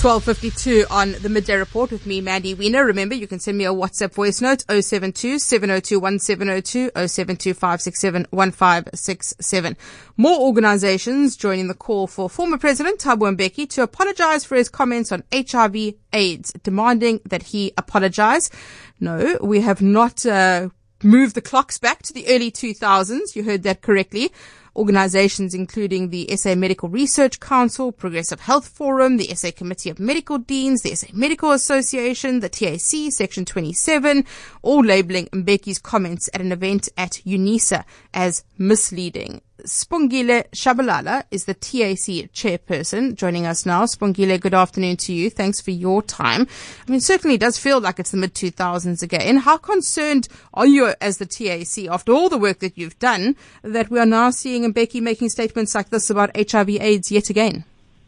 12:52 on the Midday Report with me, Mandy Wiener. Remember, you can send me a WhatsApp voice note, 072-702-1702, 072-567-1567. More organizations joining the call for former President Thabo Mbeki to apologize for his comments on HIV/AIDS, demanding that he apologize. No, we have not moved the clocks back to the early 2000s. You heard that correctly. Organizations including the SA Medical Research Council, Progressive Health Forum, the SA Committee of Medical Deans, the SA Medical Association, the TAC, Section 27, all labeling Mbeki's comments at an event at UNISA as misleading. Spongile Shabalala is the TAC chairperson joining us now. Spongile, good afternoon to you. Thanks for your time. I mean, certainly it does feel like it's the mid-2000s again. How concerned are you as the TAC, after all the work that you've done, that we are now seeing Mbeki making statements like this about HIV/AIDS yet again?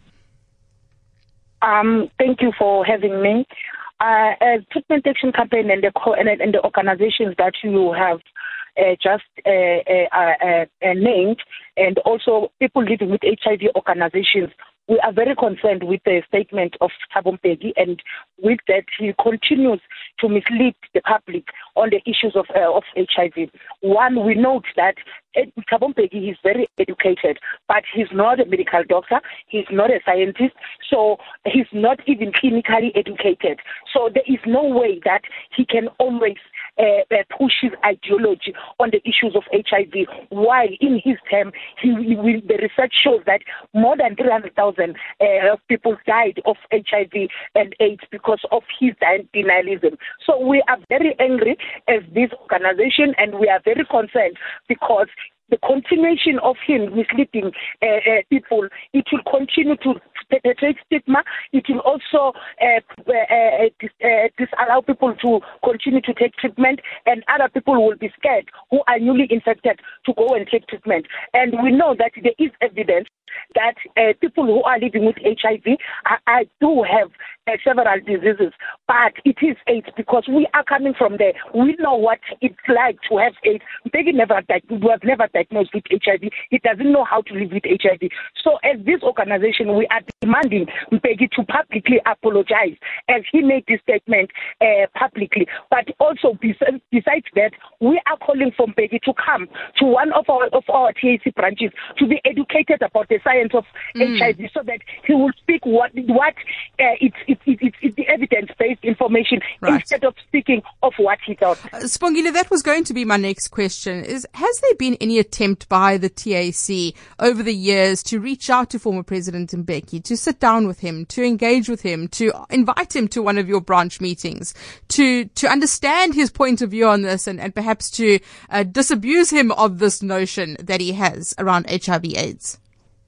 Thank you for having me. As Treatment Action Campaign and the organizations that you have just named, and also people living with HIV organizations, we are very concerned with the statement of Thabo Mbeki, and with that he continues to mislead the public on the issues of HIV. One, we note that Thabo Mbeki is very educated, but he's not a medical doctor, he's not a scientist, so he's not even clinically educated. So there is no way that he can always push his ideology on the issues of HIV, while in his term, the research shows that more than 300,000 people died of HIV and AIDS because of his denialism. So we are very angry as this organization, and we are very concerned because the continuation of him misleading people, it will continue to perpetuate stigma. It will also disallow people to continue to take treatment, and other people will be scared who are newly infected to go and take treatment. And we know that there is evidence that people who are living with HIV do have several diseases, but it is AIDS because we are coming from there. We know what it's like to have AIDS. Mbeki was never diagnosed with HIV. He doesn't know how to live with HIV. So as this organization, we are demanding Mbeki to publicly apologize as he made this statement publicly. But also, besides that, we are calling for Mbeki to come to one of our TAC branches to be educated about the science of HIV, so that he will speak what it's the evidence-based information, right, instead of speaking of what he thought. Spongile, that was going to be my next question. Has there been any attempt by the TAC over the years to reach out to former President Mbeki, to sit down with him, to engage with him, to invite him to one of your branch meetings, to understand his point of view on this, and perhaps to disabuse him of this notion that he has around HIV/AIDS?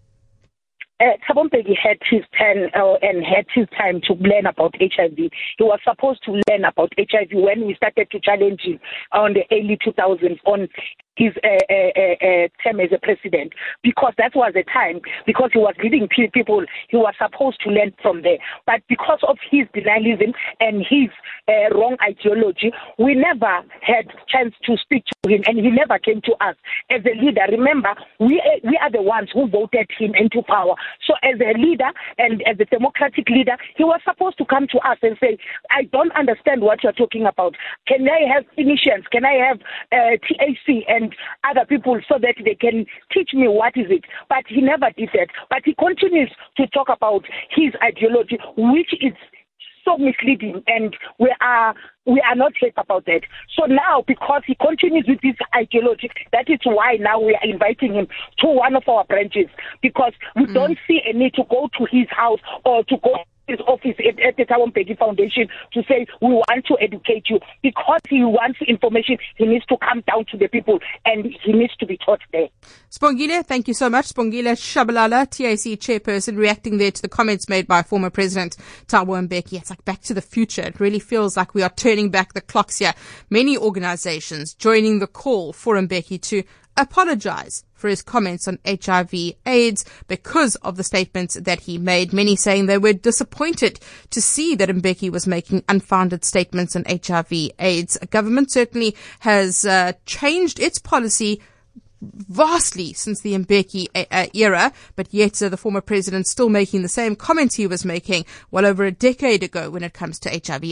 Thabo Mbeki had his turn and had his time to learn about HIV. He was supposed to learn about HIV when we started to challenge him on the early 2000s on his term as a president, because that was the time, because he was leading people, he was supposed to learn from there. But because of his denialism and his wrong ideology, we never had chance to speak to him, and he never came to us as a leader. Remember, we are the ones who voted him into power. So as a leader and as a democratic leader, he was supposed to come to us and say, I don't understand what you're talking about. Can I have clinicians? Can I have TAC and other people so that they can teach me what is it? But he never did that. But he continues to talk about his ideology, which is so misleading, and we are not happy about that. So now, because he continues with this ideology, that is why now we are inviting him to one of our branches, because we don't see a need to go to his house or to go to his office at the Thabo Mbeki Foundation to say we want to educate you. Because he wants information, he needs to come down to the people, and he needs to be taught there. Spongile, thank you so much. Spongile Shabalala, TAC chairperson, reacting there to the comments made by former President Thabo Mbeki. It's like Back to the Future. It really feels like we are turning back the clocks here. Many organizations joining the call for Mbeki to apologize for his comments on HIV/AIDS because of the statements that he made. Many saying they were disappointed to see that Mbeki was making unfounded statements on HIV/AIDS. Government certainly has changed its policy vastly since the Mbeki era, but yet the former president still making the same comments he was making well over a decade ago when it comes to HIV.